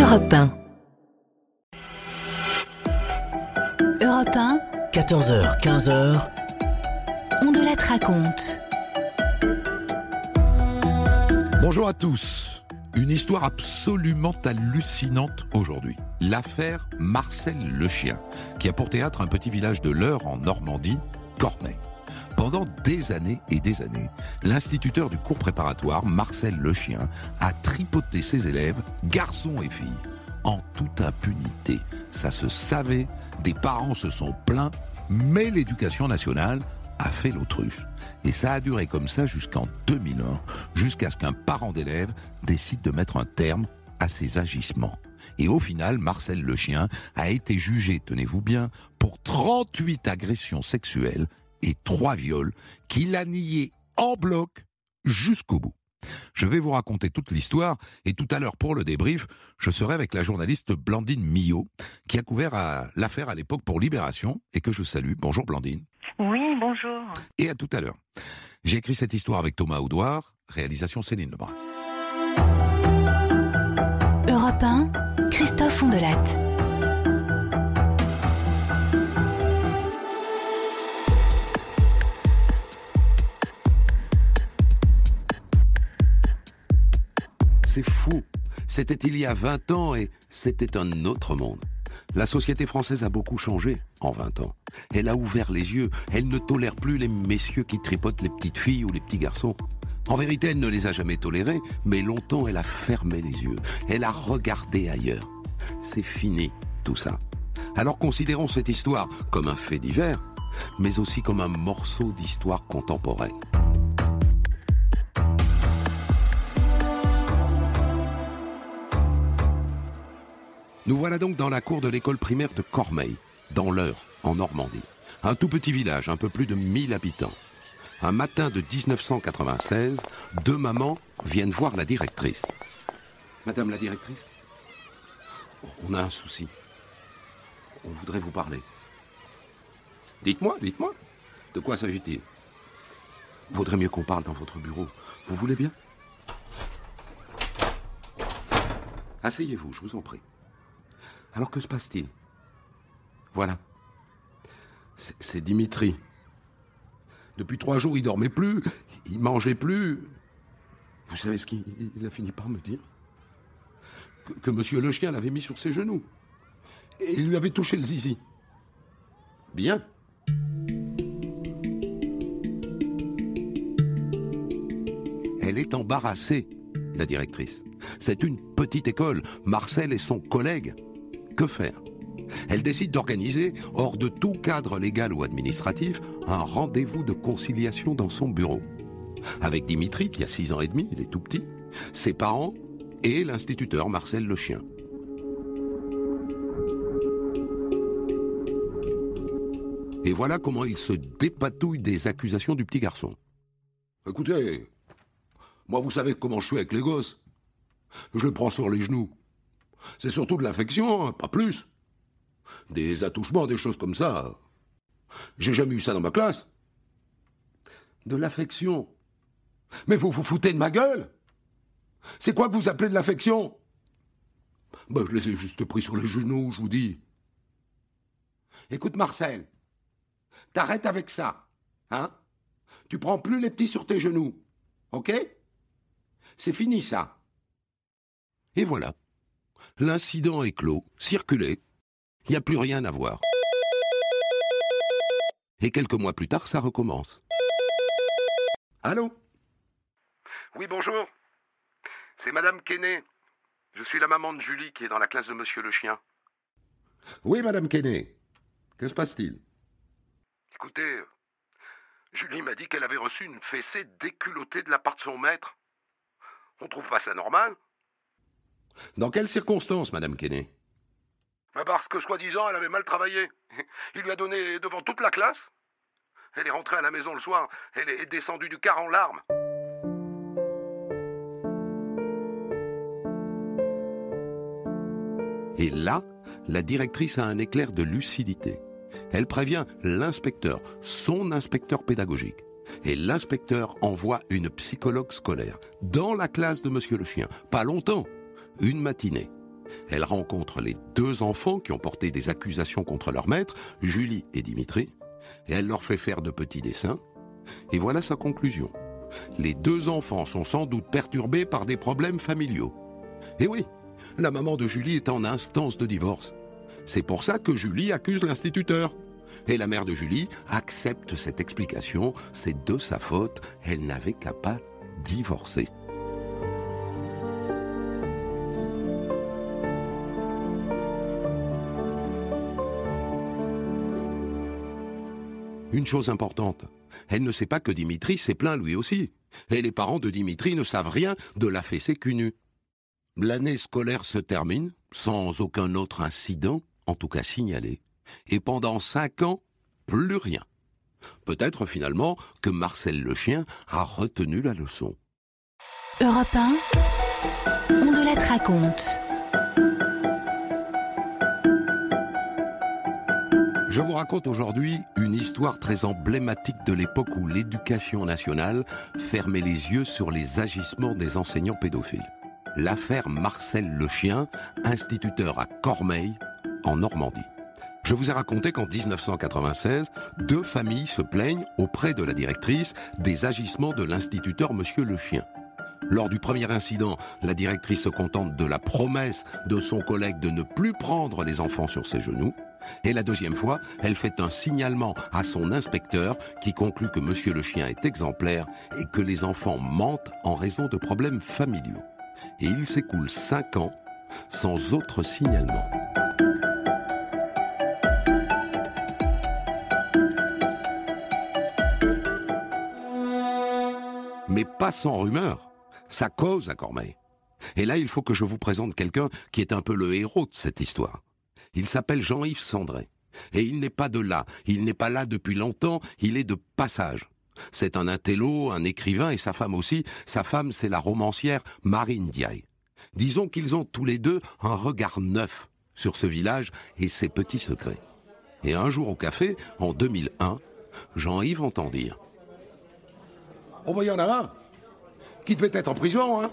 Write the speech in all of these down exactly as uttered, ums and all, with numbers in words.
Europe un. Europe un. quatorze heures, quinze heures. On de la te raconte. Bonjour à tous. Une histoire absolument hallucinante aujourd'hui. L'affaire Marcel Le Chien, qui a pour théâtre un petit village de l'Eure en Normandie, Cormeilles. Pendant des années et des années, l'instituteur du cours préparatoire, Marcel Le Chien, a tripoté ses élèves, garçons et filles, en toute impunité. Ça se savait, des parents se sont plaints, mais l'éducation nationale a fait l'autruche. Et ça a duré comme ça jusqu'en deux mille un, jusqu'à ce qu'un parent d'élève décide de mettre un terme à ces agissements. Et au final, Marcel Le Chien a été jugé, tenez-vous bien, pour trente-huit agressions sexuelles et trois viols qu'il a niés en bloc jusqu'au bout. Je vais vous raconter toute l'histoire et tout à l'heure pour le débrief, je serai avec la journaliste Blandine Millot qui a couvert à l'affaire à l'époque pour Libération et que je salue. Bonjour Blandine. Oui, bonjour. Et à tout à l'heure. J'ai écrit cette histoire avec Thomas Audouard, réalisation Céline Lebras. Europe un, Christophe Fondelatte. C'est fou. C'était il y a vingt ans et c'était un autre monde. La société française a beaucoup changé en vingt ans. Elle a ouvert les yeux. Elle ne tolère plus les messieurs qui tripotent les petites filles ou les petits garçons. En vérité, elle ne les a jamais tolérés, mais longtemps elle a fermé les yeux. Elle a regardé ailleurs. C'est fini, tout ça. Alors considérons cette histoire comme un fait divers, mais aussi comme un morceau d'histoire contemporaine. Nous voilà donc dans la cour de l'école primaire de Cormeilles, dans l'Eure, en Normandie. Un tout petit village, un peu plus de mille habitants. Un matin de dix-neuf cent quatre-vingt-seize, deux mamans viennent voir la directrice. Madame la directrice, on a un souci. On voudrait vous parler. Dites-moi, dites-moi. De quoi s'agit-il ? Vaudrait mieux qu'on parle dans votre bureau. Vous voulez bien ? Asseyez-vous, je vous en prie. Alors que se passe-t-il ? Voilà. C'est, c'est Dimitri. Depuis trois jours, il dormait plus, il mangeait plus. Vous savez ce qu'il il a fini par me dire ? Que, que monsieur Le Chien l'avait mis sur ses genoux. Et il lui avait touché le zizi. Bien. Elle est embarrassée, la directrice. C'est une petite école. Marcel est son collègue. Que faire ? Elle décide d'organiser, hors de tout cadre légal ou administratif, un rendez-vous de conciliation dans son bureau. Avec Dimitri, qui a six ans et demi, il est tout petit, ses parents et l'instituteur Marcel Le Chien. Et voilà comment il se dépatouille des accusations du petit garçon. Écoutez, moi vous savez comment je suis avec les gosses. Je les prends sur les genoux. C'est surtout de l'affection, hein, pas plus. Des attouchements, des choses comme ça. J'ai jamais eu ça dans ma classe. De l'affection. Mais vous vous foutez de ma gueule ? C'est quoi que vous appelez de l'affection ? Ben, je les ai juste pris sur les genoux, je vous dis. Écoute Marcel, t'arrêtes avec ça, hein ? Tu prends plus les petits sur tes genoux, ok ? C'est fini ça. Et voilà. L'incident est clos, circulé, il n'y a plus rien à voir. Et quelques mois plus tard, ça recommence. Allô ? Oui, bonjour. C'est Madame Quesnay. Je suis la maman de Julie qui est dans la classe de Monsieur Le Chien. Oui, Madame Quesnay. Que se passe-t-il ? Écoutez, Julie m'a dit qu'elle avait reçu une fessée déculottée de la part de son maître. On trouve pas ça normal ? Dans quelles circonstances, Madame Quesnay ? Parce que, soi-disant, elle avait mal travaillé. Il lui a donné devant toute la classe. Elle est rentrée à la maison le soir. Elle est descendue du car en larmes. Et là, la directrice a un éclair de lucidité. Elle prévient l'inspecteur, son inspecteur pédagogique. Et l'inspecteur envoie une psychologue scolaire dans la classe de Monsieur Le Chien. Pas longtemps, une matinée. Elle rencontre les deux enfants qui ont porté des accusations contre leur maître, Julie et Dimitri, et elle leur fait faire de petits dessins. Et voilà sa conclusion. Les deux enfants sont sans doute perturbés par des problèmes familiaux. Et oui, la maman de Julie est en instance de divorce. C'est pour ça que Julie accuse l'instituteur. Et la mère de Julie accepte cette explication. C'est de sa faute, elle n'avait qu'à pas divorcer. Une chose importante, elle ne sait pas que Dimitri s'est plaint lui aussi. Et les parents de Dimitri ne savent rien de la fessée cul nu. L'année scolaire se termine, sans aucun autre incident, en tout cas signalé. Et pendant cinq ans, plus rien. Peut-être finalement que Marcel le chien a retenu la leçon. Europe un, on de la raconte. Je vous raconte aujourd'hui une histoire très emblématique de l'époque où l'éducation nationale fermait les yeux sur les agissements des enseignants pédophiles. L'affaire Marcel le chien, instituteur à Cormeilles, en Normandie. Je vous ai raconté qu'en dix-neuf cent quatre-vingt-seize, deux familles se plaignent auprès de la directrice des agissements de l'instituteur Monsieur le chien. Lors du premier incident, la directrice se contente de la promesse de son collègue de ne plus prendre les enfants sur ses genoux. Et la deuxième fois, elle fait un signalement à son inspecteur qui conclut que Monsieur le chien est exemplaire et que les enfants mentent en raison de problèmes familiaux. Et il s'écoule cinq ans sans autre signalement. Mais pas sans rumeur, ça cause à Cormeilles. Et là, il faut que je vous présente quelqu'un qui est un peu le héros de cette histoire. Il s'appelle Jean-Yves Sandré. Et il n'est pas de là, il n'est pas là depuis longtemps, il est de passage. C'est un intello, un écrivain et sa femme aussi. Sa femme, c'est la romancière Marine Diaye. Disons qu'ils ont tous les deux un regard neuf sur ce village et ses petits secrets. Et un jour au café, en deux mille un, Jean-Yves entend dire « Oh ben il y en a un qui devait être en prison, hein !»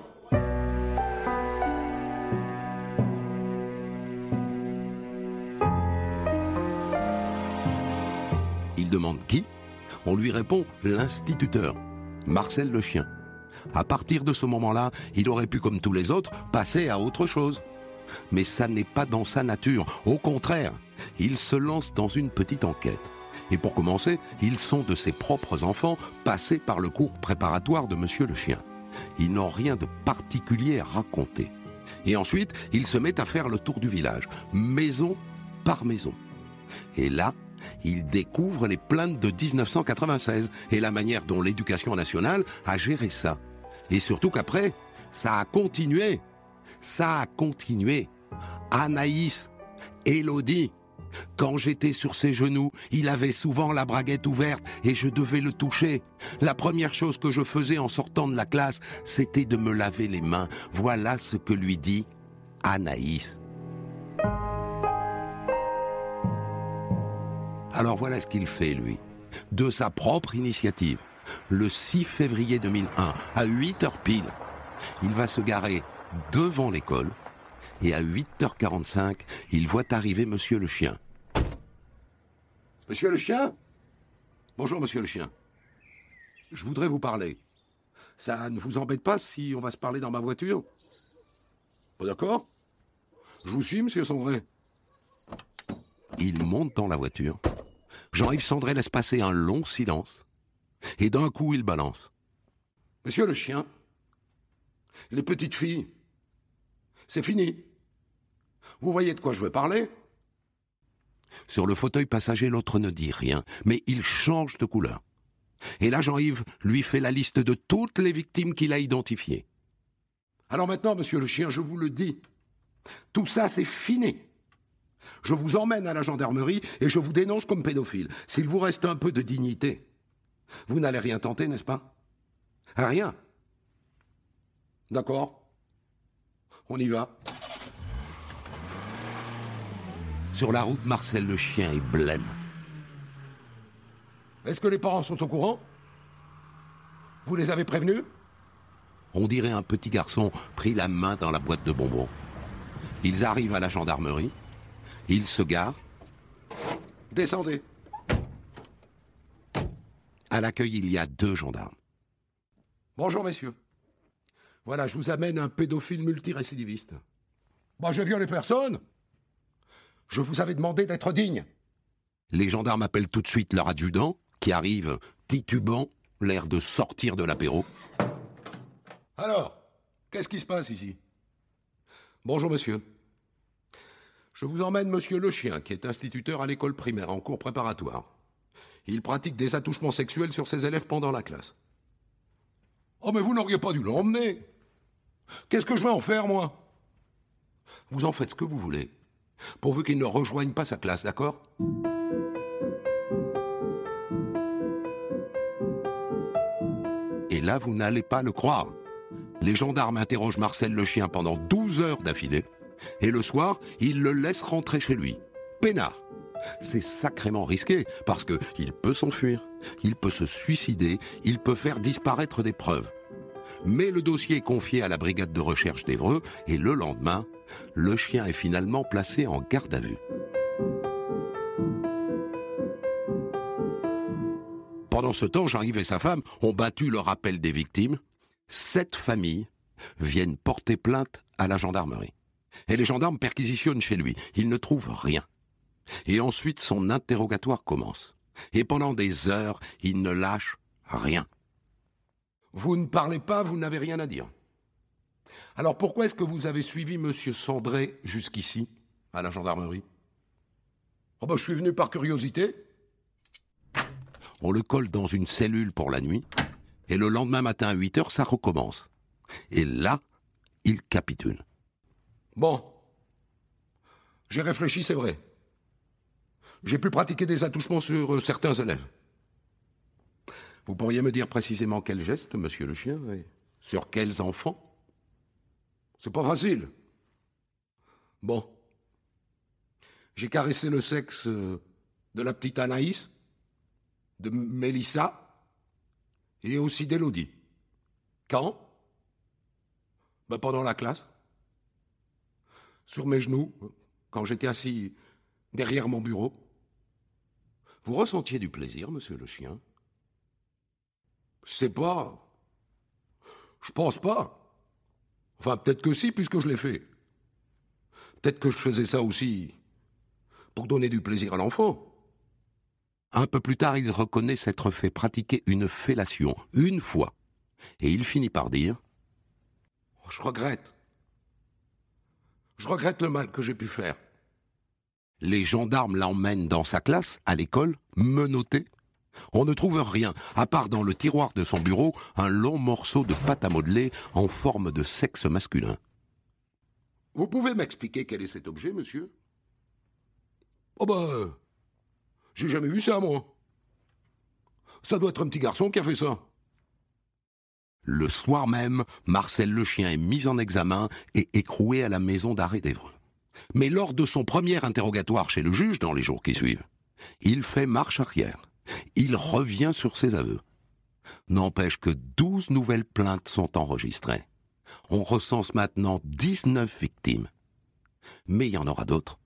Il demande qui ? On lui répond l'instituteur, Marcel le chien. À partir de ce moment-là, il aurait pu, comme tous les autres, passer à autre chose. Mais ça n'est pas dans sa nature. Au contraire, il se lance dans une petite enquête. Et pour commencer, ils sont de ses propres enfants, passés par le cours préparatoire de Monsieur le chien. Ils n'ont rien de particulier à raconter. Et ensuite, il se met à faire le tour du village, maison par maison. Et là, il découvre les plaintes de dix-neuf cent quatre-vingt-seize et la manière dont l'éducation nationale a géré ça. Et surtout qu'après, ça a continué. Ça a continué. Anaïs, Élodie, quand j'étais sur ses genoux, il avait souvent la braguette ouverte et je devais le toucher. La première chose que je faisais en sortant de la classe, c'était de me laver les mains. Voilà ce que lui dit Anaïs. Alors voilà ce qu'il fait, lui, de sa propre initiative. Le six février deux mille un, à huit heures pile, il va se garer devant l'école et à huit heures quarante-cinq, il voit arriver Monsieur le chien. Monsieur le chien ? Bonjour, Monsieur le chien. Je voudrais vous parler. Ça ne vous embête pas si on va se parler dans ma voiture ? Pas d'accord ? Je vous suis, Monsieur Sandré. Il monte dans la voiture. Jean-Yves Sandré laisse passer un long silence. Et d'un coup, il balance. Monsieur le chien, les petites filles, c'est fini. Vous voyez de quoi je veux parler ? Sur le fauteuil passager, l'autre ne dit rien, mais il change de couleur. Et là, Jean-Yves lui fait la liste de toutes les victimes qu'il a identifiées. Alors maintenant, monsieur le chien, je vous le dis, tout ça, c'est fini. Je vous emmène à la gendarmerie et je vous dénonce comme pédophile. S'il vous reste un peu de dignité, vous n'allez rien tenter, n'est-ce pas ? Rien. D'accord ? On y va. Sur la route, Marcel le chien est blême. Est-ce que les parents sont au courant ? Vous les avez prévenus ? On dirait un petit garçon pris la main dans la boîte de bonbons. Ils arrivent à la gendarmerie. Ils se garent. Descendez. À l'accueil, il y a deux gendarmes. Bonjour, messieurs. Voilà, je vous amène un pédophile multirécidiviste. Moi, je viole les personnes. Je vous avais demandé d'être digne. Les gendarmes appellent tout de suite leur adjudant, qui arrive titubant, l'air de sortir de l'apéro. Alors, qu'est-ce qui se passe ici? Bonjour, monsieur. Je vous emmène monsieur Le Chien, qui est instituteur à l'école primaire en cours préparatoire. Il pratique des attouchements sexuels sur ses élèves pendant la classe. Oh, mais vous n'auriez pas dû l'emmener. Qu'est-ce que je vais en faire, moi? Vous en faites ce que vous voulez, pourvu qu'il ne rejoigne pas sa classe, d'accord? Et là, vous n'allez pas le croire. Les gendarmes interrogent Marcel Le Chien pendant douze heures d'affilée, et le soir, ils le laissent rentrer chez lui. Peinard. C'est sacrément risqué, parce qu'il peut s'enfuir, il peut se suicider, il peut faire disparaître des preuves. Mais le dossier est confié à la brigade de recherche d'Évreux, et le lendemain, le chien est finalement placé en garde à vue. Pendant ce temps, Jean-Yves et sa femme ont battu le rappel des victimes. Sept familles viennent porter plainte à la gendarmerie. Et les gendarmes perquisitionnent chez lui. Ils ne trouvent rien. Et ensuite, son interrogatoire commence. Et pendant des heures, il ne lâche rien. Vous ne parlez pas, vous n'avez rien à dire. Alors pourquoi est-ce que vous avez suivi monsieur Sandré jusqu'ici, à la gendarmerie? Oh ben, je suis venu par curiosité. On le colle dans une cellule pour la nuit, et le lendemain matin à huit heures, ça recommence. Et là, il capitule. Bon, j'ai réfléchi, c'est vrai. J'ai pu pratiquer des attouchements sur euh, certains élèves. Vous pourriez me dire précisément quel geste, monsieur Le Chien, et sur quels enfants? C'est pas facile. Bon. J'ai caressé le sexe euh, de la petite Anaïs, de Mélissa, et aussi d'Élodie. Quand? Ben pendant la classe. Sur mes genoux, quand j'étais assis derrière mon bureau. Vous ressentiez du plaisir, monsieur Le Chien? Je sais pas. Je pense pas. Enfin, peut-être que si, puisque je l'ai fait. Peut-être que je faisais ça aussi pour donner du plaisir à l'enfant. Un peu plus tard, il reconnaît s'être fait pratiquer une fellation, une fois. Et il finit par dire « Je regrette. Je regrette le mal que j'ai pu faire. » Les gendarmes l'emmènent dans sa classe, à l'école, menotté. On ne trouve rien, à part dans le tiroir de son bureau, un long morceau de pâte à modeler en forme de sexe masculin. « Vous pouvez m'expliquer quel est cet objet, monsieur? »« Oh ben, euh, j'ai jamais vu ça, moi. Ça doit être un petit garçon qui a fait ça. » Le soir même, Marcel Le Chien est mis en examen et écroué à la maison d'arrêt d'Évreux. Mais lors de son premier interrogatoire chez le juge dans les jours qui suivent, il fait marche arrière. Il revient sur ses aveux. N'empêche que douze nouvelles plaintes sont enregistrées. On recense maintenant dix-neuf victimes. Mais il y en aura d'autres.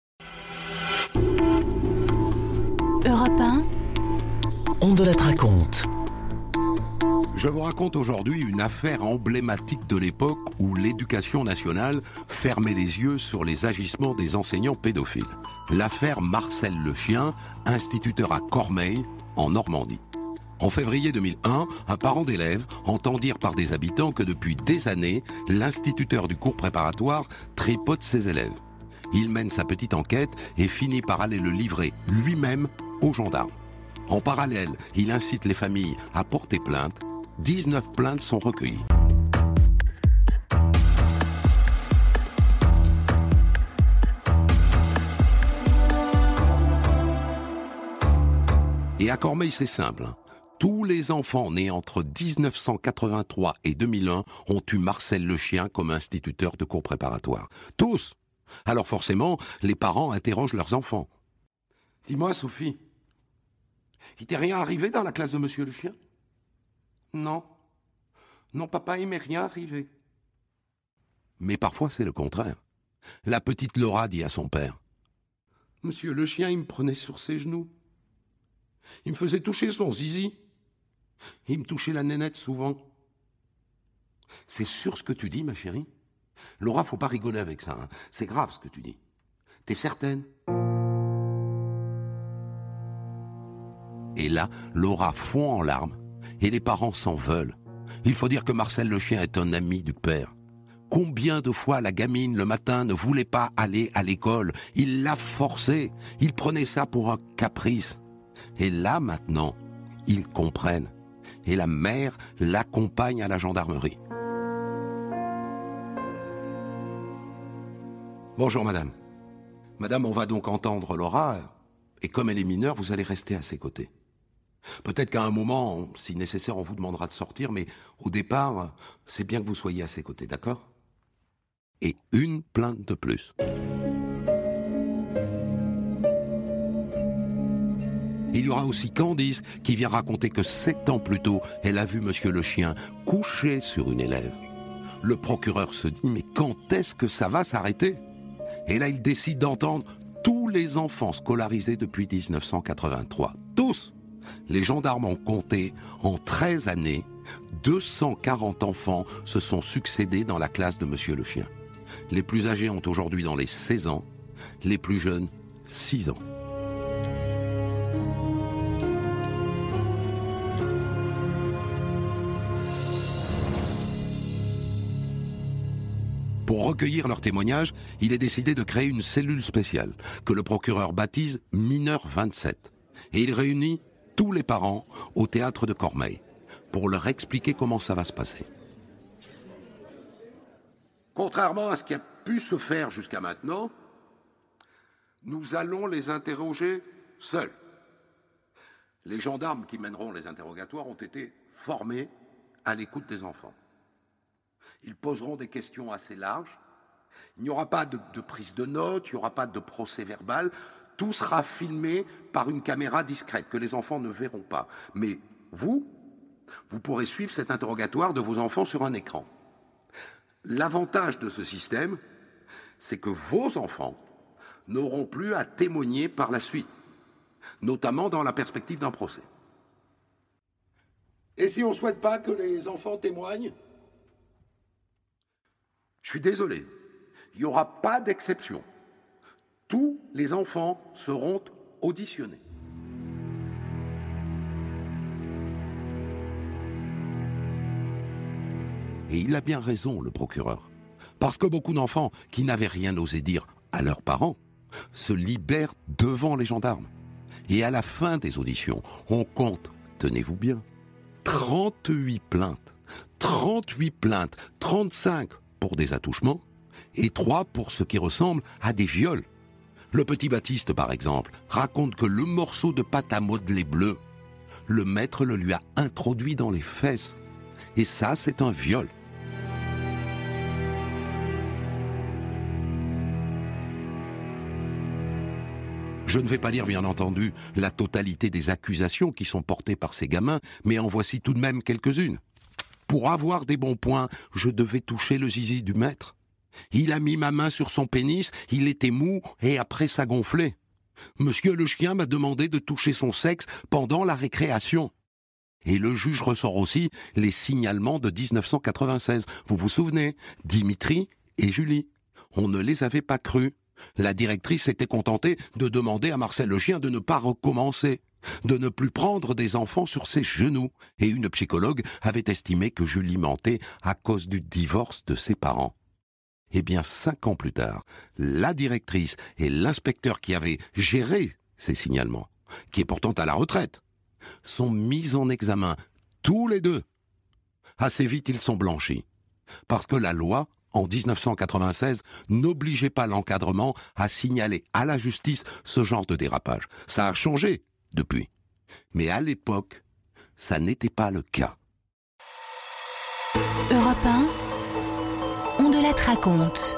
Europe un, On de la raconte. Je vous raconte aujourd'hui une affaire emblématique de l'époque où l'éducation nationale fermait les yeux sur les agissements des enseignants pédophiles. L'affaire Marcel Le Chien, instituteur à Cormeilles, en Normandie. En février deux mille un, un parent d'élève entend dire par des habitants que depuis des années, l'instituteur du cours préparatoire tripote ses élèves. Il mène sa petite enquête et finit par aller le livrer lui-même aux gendarmes. En parallèle, il incite les familles à porter plainte. dix-neuf plaintes sont recueillies. Et à Cormeilles, c'est simple. Tous les enfants nés entre dix-neuf cent quatre-vingt-trois et deux mille un ont eu Marcel Le Chien comme instituteur de cours préparatoire. Tous! Alors forcément, les parents interrogent leurs enfants. « Dis-moi, Sophie, il t'est rien arrivé dans la classe de monsieur Le Chien? »« Non. Non, papa, il m'est rien arrivé. » Mais parfois, c'est le contraire. La petite Laura dit à son père : « Monsieur le chien, il me prenait sur ses genoux. Il me faisait toucher son zizi. Il me touchait la nénette souvent. » C'est sûr ce que tu dis, ma chérie ? Laura, faut pas rigoler avec ça. Hein. C'est grave ce que tu dis. T'es certaine ? Et là, Laura fond en larmes et les parents s'en veulent. Il faut dire que Marcel le chien est un ami du père. Combien de fois la gamine, le matin, ne voulait pas aller à l'école ? Il l'a forcée. Il prenait ça pour un caprice. Et là, maintenant, ils comprennent. Et la mère l'accompagne à la gendarmerie. Bonjour, madame. Madame, on va donc entendre Laura. Et comme elle est mineure, vous allez rester à ses côtés. Peut-être qu'à un moment, si nécessaire, on vous demandera de sortir, mais au départ, c'est bien que vous soyez à ses côtés, d'accord ? Et une plainte de plus. Il y aura aussi Candice qui vient raconter que sept ans plus tôt, elle a vu Monsieur le chien couché sur une élève. Le procureur se dit, mais quand est-ce que ça va s'arrêter ? Et là, il décide d'entendre tous les enfants scolarisés depuis dix-neuf cent quatre-vingt-trois. Tous ! Les gendarmes ont compté, en treize années, deux cent quarante enfants se sont succédés dans la classe de Monsieur le chien. Les plus âgés ont aujourd'hui dans les seize ans, les plus jeunes, six ans. Pour recueillir leurs témoignages, il est décidé de créer une cellule spéciale que le procureur baptise Mineur vingt-sept. Et il réunit tous les parents au théâtre de Cormeilles pour leur expliquer comment ça va se passer. Contrairement à ce qui a pu se faire jusqu'à maintenant, nous allons les interroger seuls. Les gendarmes qui mèneront les interrogatoires ont été formés à l'écoute des enfants. Ils poseront des questions assez larges. Il n'y aura pas de, de prise de notes, il n'y aura pas de procès verbal. Tout sera filmé par une caméra discrète que les enfants ne verront pas. Mais vous, vous pourrez suivre cet interrogatoire de vos enfants sur un écran. L'avantage de ce système, c'est que vos enfants n'auront plus à témoigner par la suite, notamment dans la perspective d'un procès. Et si on ne souhaite pas que les enfants témoignent ? Je suis désolé, il n'y aura pas d'exception. Tous les enfants seront auditionnés. Et il a bien raison, le procureur. Parce que beaucoup d'enfants qui n'avaient rien osé dire à leurs parents se libèrent devant les gendarmes. Et à la fin des auditions, on compte, tenez-vous bien, trente-huit plaintes. trente-huit plaintes, trente-cinq pour des attouchements et trois pour ce qui ressemble à des viols. Le petit Baptiste, par exemple, raconte que le morceau de pâte à modeler bleu, le maître le lui a introduit dans les fesses. Et ça, c'est un viol. Je ne vais pas lire, bien entendu, la totalité des accusations qui sont portées par ces gamins, mais en voici tout de même quelques-unes. Pour avoir des bons points, je devais toucher le zizi du maître. Il a mis ma main sur son pénis, il était mou et après ça gonflait. Monsieur le chien m'a demandé de toucher son sexe pendant la récréation. Et le juge ressort aussi les signalements de dix-neuf cent quatre-vingt-seize. Vous vous souvenez ? Dimitri et Julie. On ne les avait pas crus. La directrice s'était contentée de demander à Marcel le chien de ne pas recommencer, de ne plus prendre des enfants sur ses genoux. Et une psychologue avait estimé que Julie mentait à cause du divorce de ses parents. Eh bien, cinq ans plus tard, la directrice et l'inspecteur qui avait géré ces signalements, qui est pourtant à la retraite, sont mis en examen, tous les deux. Assez vite, ils sont blanchis. Parce que la loi, en dix-neuf cent quatre-vingt-seize, n'obligeait pas l'encadrement à signaler à la justice ce genre de dérapage. Ça a changé depuis. Mais à l'époque, ça n'était pas le cas. Europe un, on de la raconte.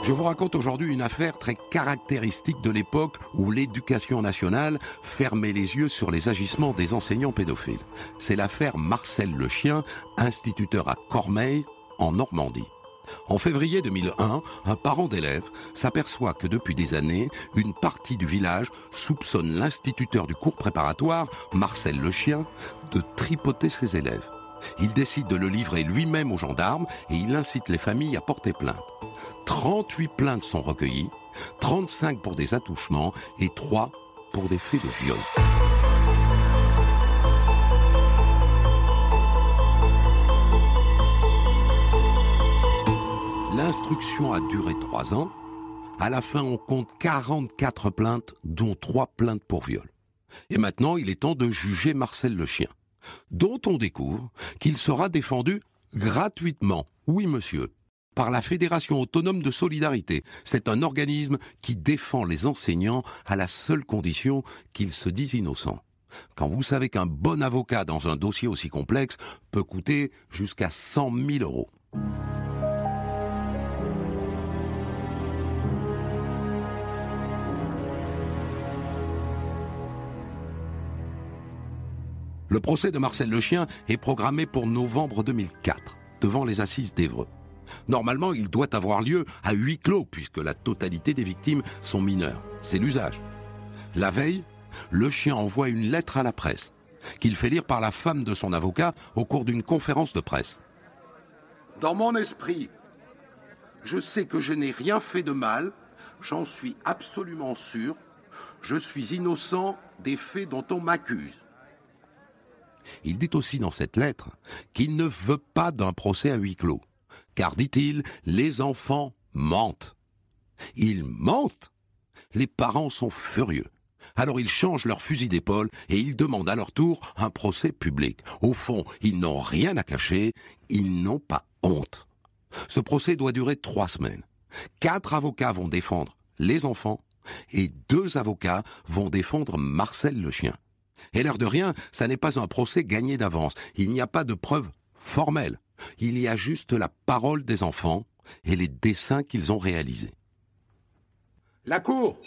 Je vous raconte aujourd'hui une affaire très caractéristique de l'époque où l'éducation nationale fermait les yeux sur les agissements des enseignants pédophiles. C'est l'affaire Marcel Le Chien, instituteur à Cormeilles, en Normandie. En février deux mille un, un parent d'élève s'aperçoit que depuis des années, une partie du village soupçonne l'instituteur du cours préparatoire, Marcel Le Chien, de tripoter ses élèves. Il décide de le livrer lui-même aux gendarmes et il incite les familles à porter plainte. trente-huit plaintes sont recueillies, trente-cinq pour des attouchements et trois pour des faits de viol. L'instruction a duré trois ans. À la fin, on compte quarante-quatre plaintes, dont trois plaintes pour viol. Et maintenant, il est temps de juger Marcel Le Chien, dont on découvre qu'il sera défendu gratuitement, oui monsieur, par la Fédération autonome de solidarité. C'est un organisme qui défend les enseignants à la seule condition qu'ils se disent innocents. Quand vous savez qu'un bon avocat dans un dossier aussi complexe peut coûter jusqu'à cent mille euros. Le procès de Marcel Le Chien est programmé pour novembre deux mille quatre, devant les assises d'Évreux. Normalement, il doit avoir lieu à huis clos, puisque la totalité des victimes sont mineures. C'est l'usage. La veille, Le Chien envoie une lettre à la presse, qu'il fait lire par la femme de son avocat au cours d'une conférence de presse. Dans mon esprit, je sais que je n'ai rien fait de mal, j'en suis absolument sûr, je suis innocent des faits dont on m'accuse. Il dit aussi dans cette lettre qu'il ne veut pas d'un procès à huis clos, car, dit-il, les enfants mentent. Ils mentent. Les parents sont furieux. Alors ils changent leur fusil d'épaule et ils demandent à leur tour un procès public. Au fond, ils n'ont rien à cacher, ils n'ont pas honte. Ce procès doit durer trois semaines. Quatre avocats vont défendre les enfants et deux avocats vont défendre Marcel Le Chien. Et l'air de rien, ça n'est pas un procès gagné d'avance. Il n'y a pas de preuves formelles. Il y a juste la parole des enfants et les dessins qu'ils ont réalisés. La cour!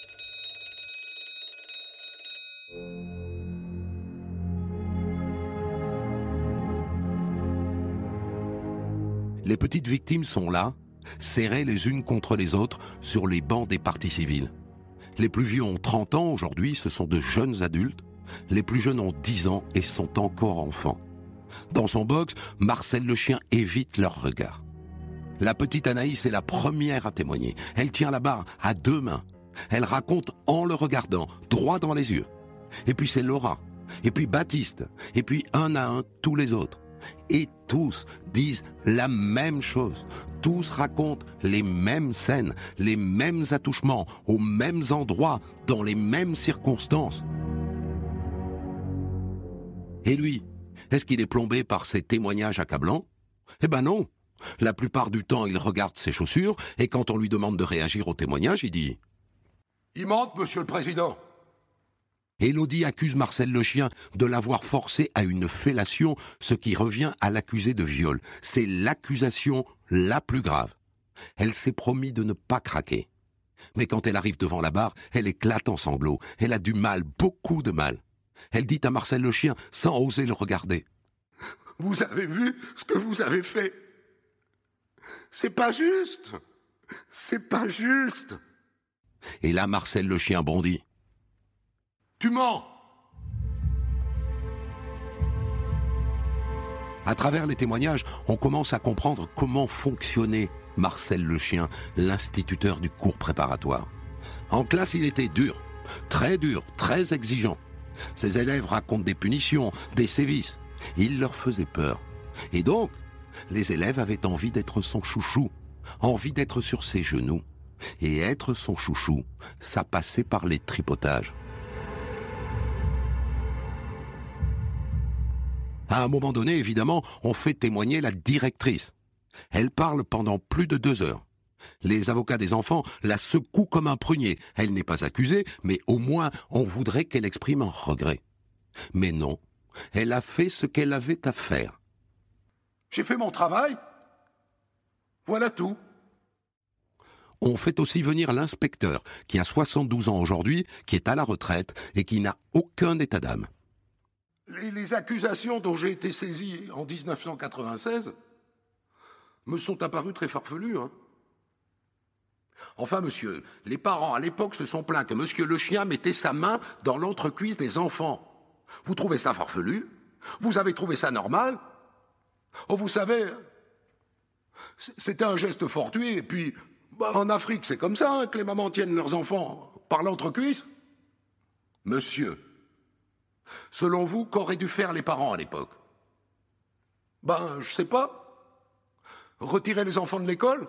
Les petites victimes sont là, serrées les unes contre les autres sur les bancs des parties civiles. Les plus vieux ont trente ans aujourd'hui, ce sont de jeunes adultes. Les plus jeunes ont dix ans et sont encore enfants. Dans son box, Marcel Le Chien évite leur regard. La petite Anaïs est la première à témoigner. Elle tient la barre à deux mains. Elle raconte en le regardant, droit dans les yeux. Et puis c'est Laura, et puis Baptiste, et puis un à un tous les autres. Et tous disent la même chose. Tous racontent les mêmes scènes, les mêmes attouchements, aux mêmes endroits, dans les mêmes circonstances. Et lui, est-ce qu'il est plombé par ces témoignages accablants? Eh ben non. La plupart du temps, il regarde ses chaussures et quand on lui demande de réagir au témoignage, il dit « Il ment, monsieur le président !» Élodie accuse Marcel Le Chien de l'avoir forcé à une fellation, ce qui revient à l'accuser de viol. C'est l'accusation la plus grave. Elle s'est promis de ne pas craquer. Mais quand elle arrive devant la barre, elle éclate en sanglots. Elle a du mal, beaucoup de mal. Elle dit à Marcel Le Chien, sans oser le regarder, « Vous avez vu ce que vous avez fait? C'est pas juste! C'est pas juste !» Et là, Marcel Le Chien bondit. « Tu mens !» À travers les témoignages, on commence à comprendre comment fonctionnait Marcel Le Chien, l'instituteur du cours préparatoire. En classe, il était dur, très dur, très exigeant. Ses élèves racontent des punitions, des sévices. Il leur faisait peur. Et donc, les élèves avaient envie d'être son chouchou, envie d'être sur ses genoux. Et être son chouchou, ça passait par les tripotages. À un moment donné, évidemment, on fait témoigner la directrice. Elle parle pendant plus de deux heures. Les avocats des enfants la secouent comme un prunier. Elle n'est pas accusée, mais au moins on voudrait qu'elle exprime un regret. Mais non, elle a fait ce qu'elle avait à faire. J'ai fait mon travail. Voilà tout. On fait aussi venir l'inspecteur, qui a soixante-douze ans aujourd'hui, qui est à la retraite et qui n'a aucun état d'âme. Les, les accusations dont j'ai été saisi en dix-neuf cent quatre-vingt-seize me sont apparues très farfelues. Hein. Enfin, monsieur, les parents à l'époque se sont plaints que monsieur le chien mettait sa main dans l'entrecuisse des enfants. Vous trouvez ça farfelu? Vous avez trouvé ça normal? Oh, vous savez, c'était un geste fortuit, et puis, bah, en Afrique, c'est comme ça, hein, que les mamans tiennent leurs enfants par l'entrecuisse. Monsieur, selon vous, qu'auraient dû faire les parents à l'époque? Ben, je sais pas. Retirer les enfants de l'école?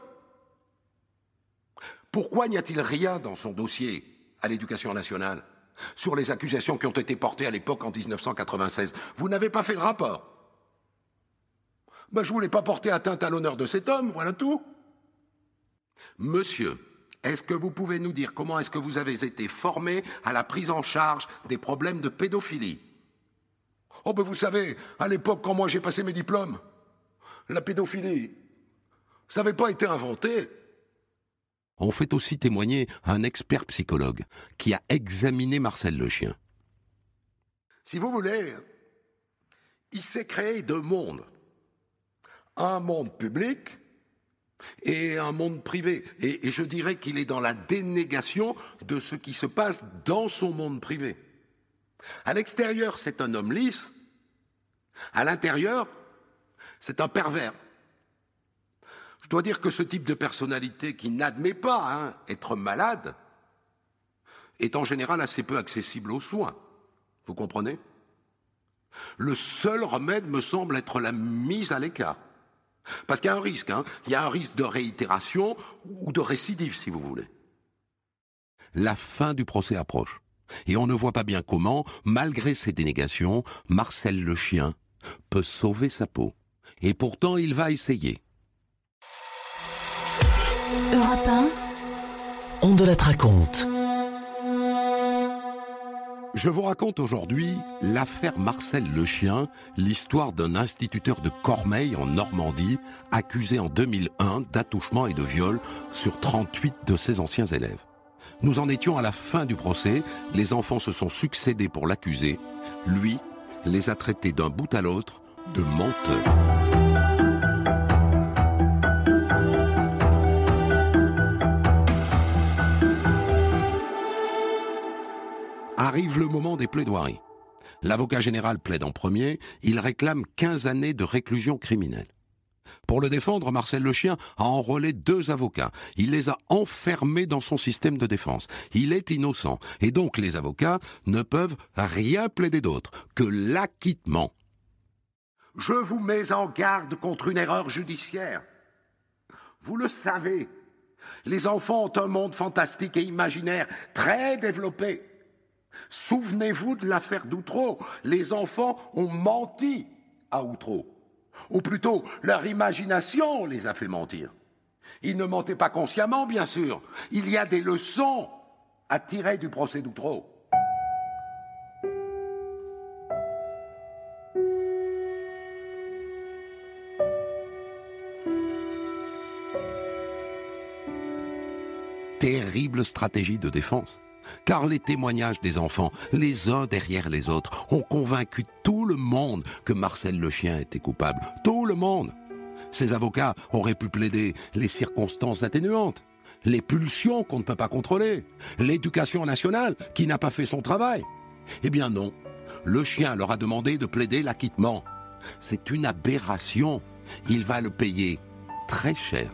Pourquoi n'y a-t-il rien dans son dossier à l'Éducation nationale sur les accusations qui ont été portées à l'époque en dix-neuf cent quatre-vingt-seize? Vous n'avez pas fait de rapport. Ben, je ne voulais pas porter atteinte à l'honneur de cet homme, voilà tout. Monsieur, est-ce que vous pouvez nous dire comment est-ce que vous avez été formé à la prise en charge des problèmes de pédophilie? Oh ben vous savez, à l'époque, quand moi j'ai passé mes diplômes, la pédophilie, ça n'avait pas été inventé. On fait aussi témoigner un expert psychologue qui a examiné Marcel le chien. Si vous voulez, il s'est créé deux mondes. Un monde public et un monde privé. Et, et je dirais qu'il est dans la dénégation de ce qui se passe dans son monde privé. À l'extérieur, c'est un homme lisse. À l'intérieur, c'est un pervers. Je dois dire que ce type de personnalité qui n'admet pas hein, être malade est en général assez peu accessible aux soins. Vous comprenez? Le seul remède me semble être la mise à l'écart. Parce qu'il y a un risque, hein, il y a un risque de réitération ou de récidive, si vous voulez. La fin du procès approche. Et on ne voit pas bien comment, malgré ses dénégations, Marcel le chien peut sauver sa peau. Et pourtant, il va essayer. Europe un, On de la raconte. Je vous raconte aujourd'hui l'affaire Marcel le chien, l'histoire d'un instituteur de Cormeilles en Normandie, accusé en deux mille un d'attouchement et de viol sur trente-huit de ses anciens élèves. Nous en étions à la fin du procès, les enfants se sont succédés pour l'accuser. Lui les a traités d'un bout à l'autre de menteurs. Arrive le moment des plaidoiries. L'avocat général plaide en premier, il réclame quinze années de réclusion criminelle. Pour le défendre, Marcel le chien a enrôlé deux avocats. Il les a enfermés dans son système de défense. Il est innocent, et donc les avocats ne peuvent rien plaider d'autre que l'acquittement. Je vous mets en garde contre une erreur judiciaire. Vous le savez, les enfants ont un monde fantastique et imaginaire très développé. Souvenez-vous de l'affaire d'Outreau. Les enfants ont menti à Outreau. Ou plutôt, leur imagination les a fait mentir. Ils ne mentaient pas consciemment, bien sûr. Il y a des leçons à tirer du procès d'Outreau. Terrible stratégie de défense. Car les témoignages des enfants, les uns derrière les autres, ont convaincu tout le monde que Marcel le chien était coupable. Tout le monde. Ces avocats auraient pu plaider les circonstances atténuantes, les pulsions qu'on ne peut pas contrôler, l'éducation nationale qui n'a pas fait son travail. Eh bien non, le chien leur a demandé de plaider l'acquittement. C'est une aberration. Il va le payer très cher.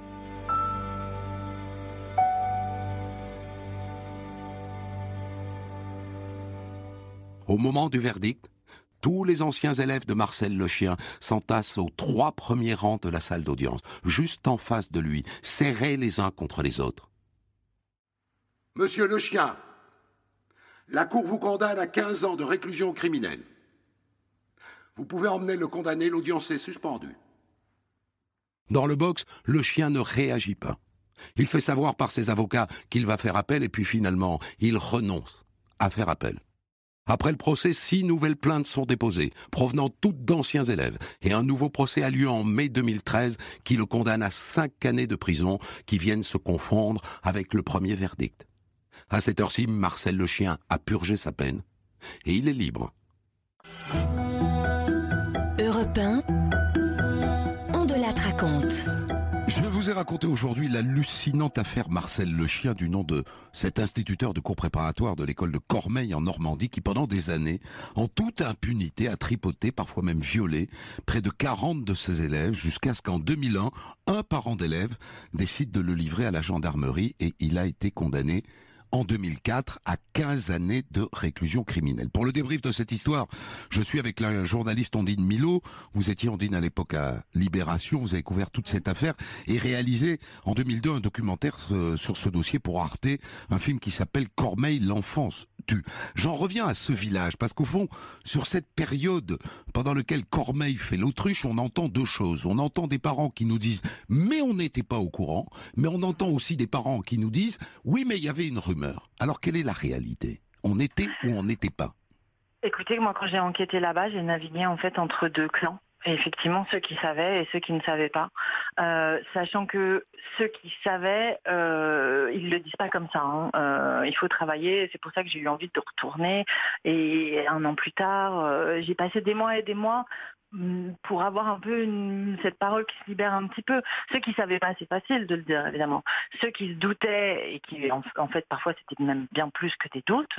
Au moment du verdict, tous les anciens élèves de Marcel le chien s'entassent aux trois premiers rangs de la salle d'audience, juste en face de lui, serrés les uns contre les autres. Monsieur le chien, la Cour vous condamne à quinze ans de réclusion criminelle. Vous pouvez emmener le condamné, l'audience est suspendue. Dans le box, le chien ne réagit pas. Il fait savoir par ses avocats qu'il va faire appel et puis finalement, il renonce à faire appel. Après le procès, six nouvelles plaintes sont déposées, provenant toutes d'anciens élèves. Et un nouveau procès a lieu en mai deux mille treize qui le condamne à cinq années de prison qui viennent se confondre avec le premier verdict. À cette heure-ci, Marcel le chien a purgé sa peine et il est libre. Europe un, on de la raconte. Je vous ai raconté aujourd'hui l'hallucinante affaire Marcel le chien du nom de cet instituteur de cours préparatoire de l'école de Cormeilles en Normandie qui pendant des années, en toute impunité, a tripoté, parfois même violé, près de quarante de ses élèves jusqu'à ce qu'en deux mille un, un parent d'élève décide de le livrer à la gendarmerie et il a été condamné en deux mille quatre à quinze années de réclusion criminelle. Pour le débrief de cette histoire, je suis avec la journaliste Ondine Milot. Vous étiez, Ondine, à l'époque à Libération, vous avez couvert toute cette affaire et réalisé en deux mille deux un documentaire euh, sur ce dossier pour Arte, un film qui s'appelle Cormeilles, l'enfance tue. J'en reviens à ce village parce qu'au fond, sur cette période pendant laquelle Cormeilles fait l'autruche, on entend deux choses. On entend des parents qui nous disent « mais on n'était pas au courant », mais on entend aussi des parents qui nous disent « oui, mais il y avait une rumeur ». Alors, quelle est la réalité ? On était ou on n'était pas ? Écoutez, moi, quand j'ai enquêté là-bas, j'ai navigué en fait entre deux clans. Et effectivement, ceux qui savaient et ceux qui ne savaient pas. Euh, sachant que ceux qui savaient, euh, ils le disent pas comme ça. Hein. Euh, il faut travailler. C'est pour ça que j'ai eu envie de retourner. Et un an plus tard, euh, j'ai passé des mois et des mois pour avoir un peu une, cette parole qui se libère un petit peu. Ceux qui savaient pas, c'est facile de le dire, évidemment. Ceux qui se doutaient, et qui, en, en fait, parfois, c'était même bien plus que des doutes,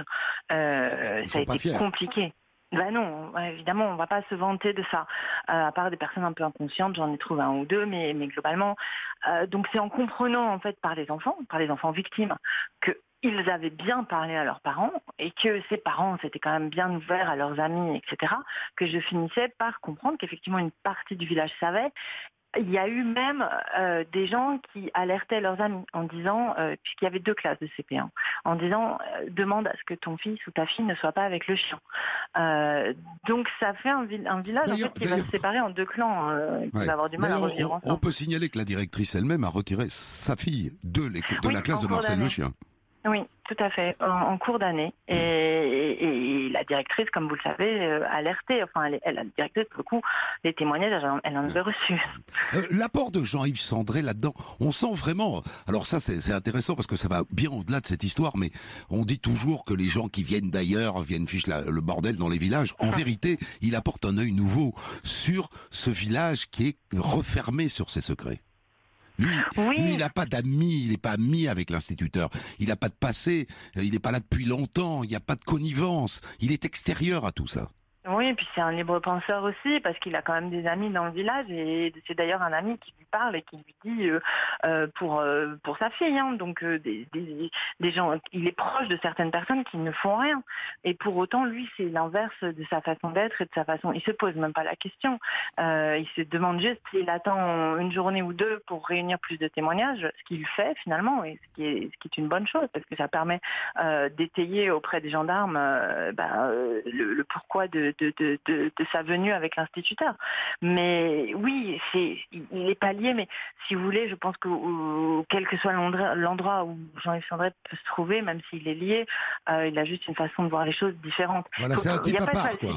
euh, ça a été fiers. Compliqué. Ben non, évidemment, on va pas se vanter de ça. Euh, à part des personnes un peu inconscientes, j'en ai trouvé un ou deux, mais, mais globalement, euh, donc c'est en comprenant, en fait, par les enfants, par les enfants victimes, que ils avaient bien parlé à leurs parents et que ces parents s'étaient quand même bien ouverts à leurs amis, et cetera, que je finissais par comprendre qu'effectivement une partie du village savait. Il y a eu même euh, des gens qui alertaient leurs amis en disant, euh, puisqu'il y avait deux classes de C P un, en disant euh, demande à ce que ton fils ou ta fille ne soit pas avec le chien. Euh, donc ça fait un, un village en fait, qui va se séparer en deux clans, euh, qui ouais. va avoir du mal à revivre on, ensemble. On peut signaler que la directrice elle-même a retiré sa fille de, de oui, la classe de Marcel le chien. Oui, tout à fait, en, en cours d'année. Et, et, et la directrice, comme vous le savez, euh, alerté. Enfin, elle, elle, la directrice, pour le coup, les témoignages, elle en avait reçu. Euh, l'apport de Jean-Yves Sandré là-dedans, on sent vraiment... Alors ça, c'est, c'est intéressant parce que ça va bien au-delà de cette histoire, mais on dit toujours que les gens qui viennent d'ailleurs viennent ficher la, le bordel dans les villages. En vérité, il apporte un œil nouveau sur ce village qui est refermé sur ses secrets. Lui, oui. lui, il n'a pas d'amis, il n'est pas ami avec l'instituteur. Il n'a pas de passé, il n'est pas là depuis longtemps, il n'y a pas de connivence. Il est extérieur à tout ça. Oui, et puis c'est un libre penseur aussi, parce qu'il a quand même des amis dans le village, et c'est d'ailleurs un ami qui lui parle et qui lui dit euh, euh, pour euh, pour sa fille, hein, donc euh, des, des, des gens, il est proche de certaines personnes qui ne font rien, et pour autant lui c'est l'inverse de sa façon d'être et de sa façon, il se pose même pas la question, euh, il se demande juste s'il attend une journée ou deux pour réunir plus de témoignages, ce qu'il fait finalement, et ce qui est ce qui est une bonne chose, parce que ça permet euh, d'étayer auprès des gendarmes euh, bah, euh, le, le pourquoi de De, de, de, de sa venue avec l'instituteur. Mais oui, c'est, il est pas lié, mais si vous voulez, je pense que ou, quel que soit l'endroit, l'endroit où Jean-Yves Sandré peut se trouver, même s'il est lié, euh, il a juste une façon de voir les choses différentes. Voilà, c'est un type à part, quoi.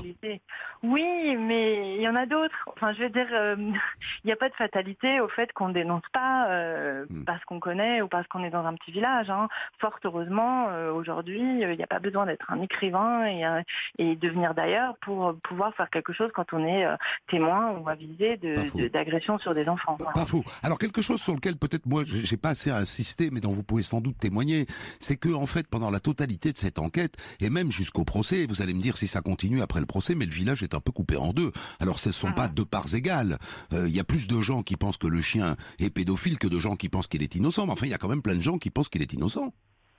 Oui, mais il y en a d'autres. Enfin, je veux dire, euh, il n'y a pas de fatalité au fait qu'on ne dénonce pas euh, hmm. parce qu'on connaît ou parce qu'on est dans un petit village. Hein. Fort heureusement, euh, aujourd'hui, il n'y a pas besoin d'être un écrivain et, euh, et de venir d'ailleurs pour pouvoir faire quelque chose quand on est euh, témoin ou avisé de, de, d'agression sur des enfants. Pas, pas faux. Alors quelque chose sur lequel peut-être moi j'ai pas assez insisté, mais dont vous pouvez sans doute témoigner, c'est que en fait pendant la totalité de cette enquête et même jusqu'au procès, vous allez me dire si ça continue après le procès, mais le village est un peu coupé en deux. Alors ce ne sont mmh. pas deux parts égales. Il euh, y a plus de gens qui pensent que le chien est pédophile que de gens qui pensent qu'il est innocent. Mais enfin il y a quand même plein de gens qui pensent qu'il est innocent.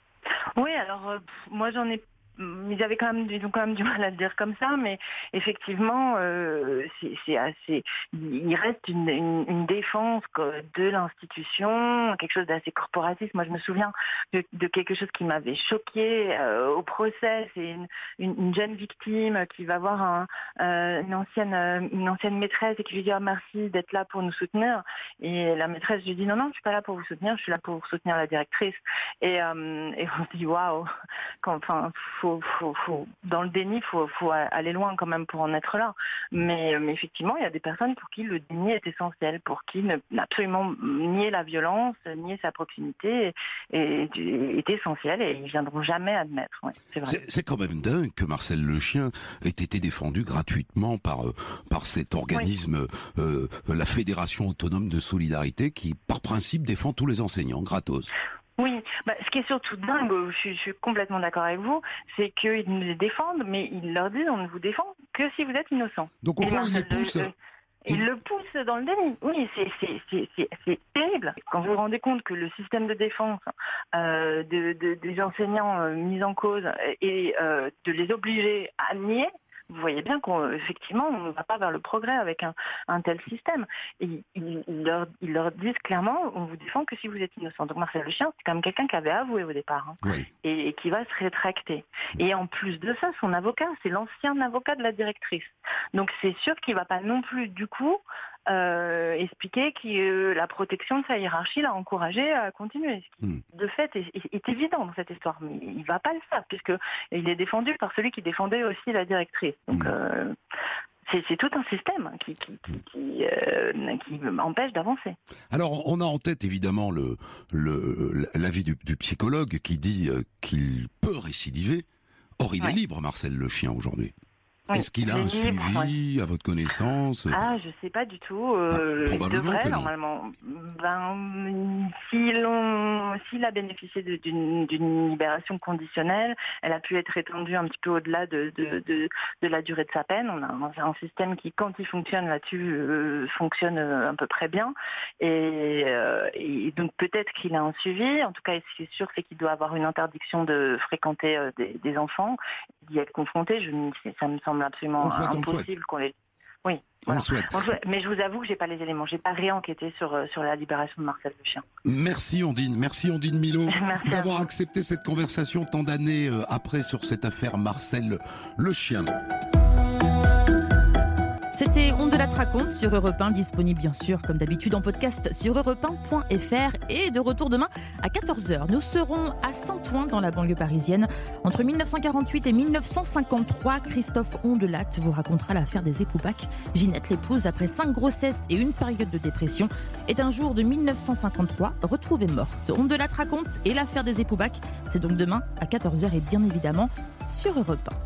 Oui, alors euh, moi j'en ai Ils avaient quand même, ils ont quand même du mal à le dire comme ça, mais effectivement, euh, c'est, c'est assez. Il reste une, une, une défense de l'institution, quelque chose d'assez corporatiste. Moi, je me souviens de, de quelque chose qui m'avait choquée euh, au procès. C'est une, une, une jeune victime qui va voir un, euh, une ancienne, une ancienne maîtresse et qui lui dit oh, merci d'être là pour nous soutenir. Et la maîtresse lui dit non non, je suis pas là pour vous soutenir, je suis là pour soutenir la directrice. Et, euh, et on se dit waouh, enfin faut faut, faut, faut, dans le déni, il faut, faut aller loin quand même pour en être là. Mais, mais effectivement, il y a des personnes pour qui le déni est essentiel, pour qui ne, absolument nier la violence, nier sa proximité est, est essentiel et ils ne viendront jamais admettre. Ouais, c'est vrai. C'est, c'est quand même dingue que Marcel Le Chien ait été défendu gratuitement par, par cet organisme, oui. euh, la Fédération Autonome de Solidarité, qui, par principe, défend tous les enseignants, gratos. Oui, bah, ce qui est surtout dingue, je suis, je suis complètement d'accord avec vous, c'est qu'ils nous les défendent, mais ils leur disent on ne vous défend que si vous êtes innocent. Donc au fond, ils les poussent. Euh, Ils le poussent dans le déni. Oui, c'est, c'est, c'est, c'est, c'est terrible. Quand vous vous rendez compte que le système de défense euh, de, de, des enseignants euh, mis en cause et euh, de les obliger à nier, vous voyez bien qu'effectivement, on ne va pas vers le progrès avec un, un tel système. Et ils, ils, leur, ils leur disent clairement, on vous défend que si vous êtes innocent. Donc Marcel Le Chien, c'est quand même quelqu'un qui avait avoué au départ, hein, oui. et, et qui va se rétracter. Et en plus de ça, son avocat, c'est l'ancien avocat de la directrice. Donc c'est sûr qu'il ne va pas non plus, du coup, euh, expliquer que euh, la protection de sa hiérarchie l'a encouragé à continuer. Ce qui, mm. de fait, est, est, est évident dans cette histoire. Mais il ne va pas le faire, puisqu'il est défendu par celui qui défendait aussi la directrice. Donc, mmh. euh, c'est, c'est tout un système qui, qui, qui, qui, euh, qui empêche d'avancer. Alors, on a en tête évidemment le, le, l'avis du, du psychologue qui dit euh, qu'il peut récidiver. Or, il ouais. est libre, Marcel Le Chien, aujourd'hui. Oui, est-ce qu'il a un libre, suivi, ouais. à votre connaissance? Ah, je sais pas du tout. Euh, ah, il devrait, normalement. Ben, s'il, ont, s'il a bénéficié de, d'une, d'une libération conditionnelle, elle a pu être étendue un petit peu au-delà de, de, de, de la durée de sa peine. On a un, un système qui, quand il fonctionne là-dessus, euh, fonctionne à peu près bien. Et, euh, et donc, peut-être qu'il a un suivi. En tout cas, ce qui est sûr, c'est qu'il doit avoir une interdiction de fréquenter euh, des, des enfants, d'y être confronté. Je, ça me semble absolument souhaite, impossible qu'on les... Oui, voilà. On souhaite. Mais je vous avoue que j'ai pas les éléments. J'ai pas réenquêté sur, sur la libération de Marcel Le Chien. Merci Ondine, merci Ondine Milot merci d'avoir accepté cette conversation tant d'années après sur cette affaire Marcel Le Chien. C'était On de la raconte sur Europe un, disponible bien sûr comme d'habitude en podcast sur europe un point f r et de retour demain à quatorze heures. Nous serons à Saint-Ouen dans la banlieue parisienne. Entre dix-neuf cent quarante-huit et dix-neuf cent cinquante-trois, Christophe Ondelat vous racontera l'affaire des époubacs. Ginette, l'épouse, après cinq grossesses et une période de dépression, est un jour de dix-neuf cent cinquante-trois retrouvée morte. Ondelat raconte et l'affaire des époubacs, c'est donc demain à quatorze heures et bien évidemment sur Europe un.